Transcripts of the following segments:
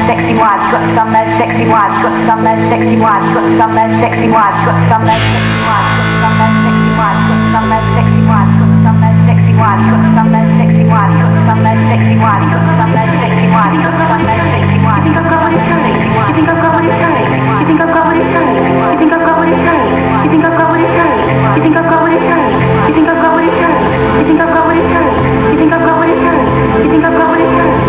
sexy wives, got some sexy wives, got some sexy wives, got some sexy wives, got some sexy wives, got some sexy wives, got some sexy wives, got some sexy wives, got some sexy wives, got some sexy wives, got some sexy wives, got some sexy wives. You think I've got what it takes? You think I've got what it takes? You think I've got what it takes? You think I've got what it takes? You think I've got what it takes? You think I've got what it takes? You think I've got what it takes? You think I've got what it takes? You think I've got what it takes? You think I've got what it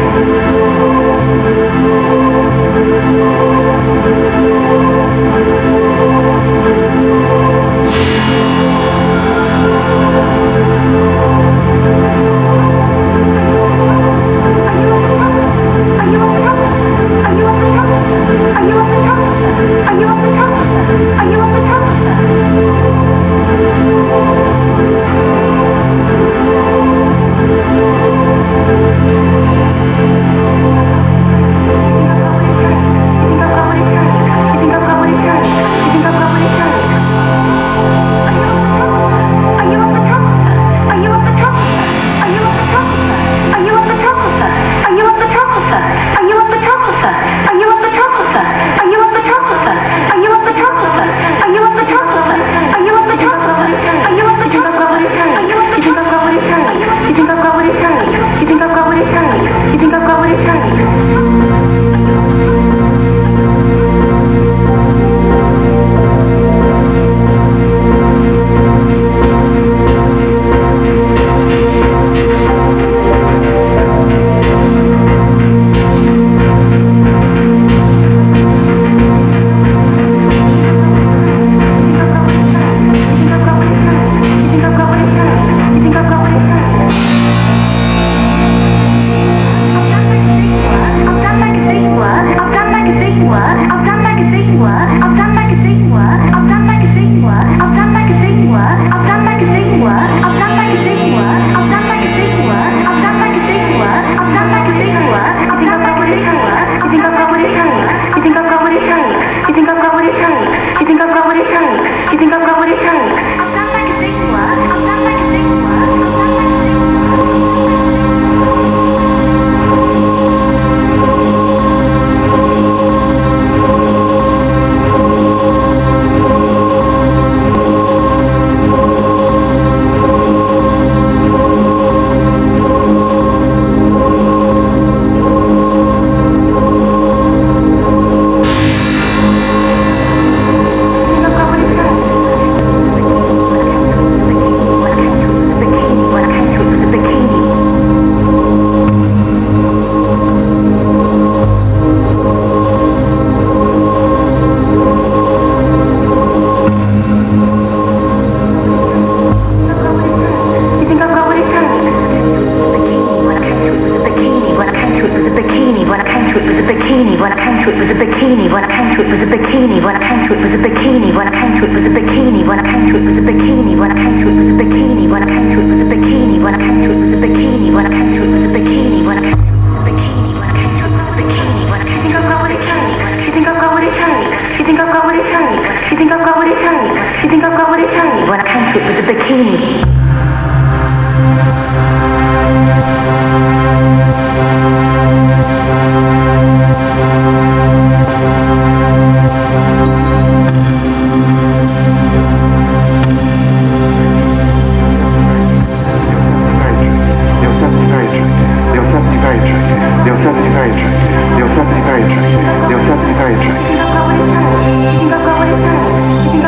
takes? When I came to it was a bikini. You think I've got what it takes? You think I've got what it takes? You think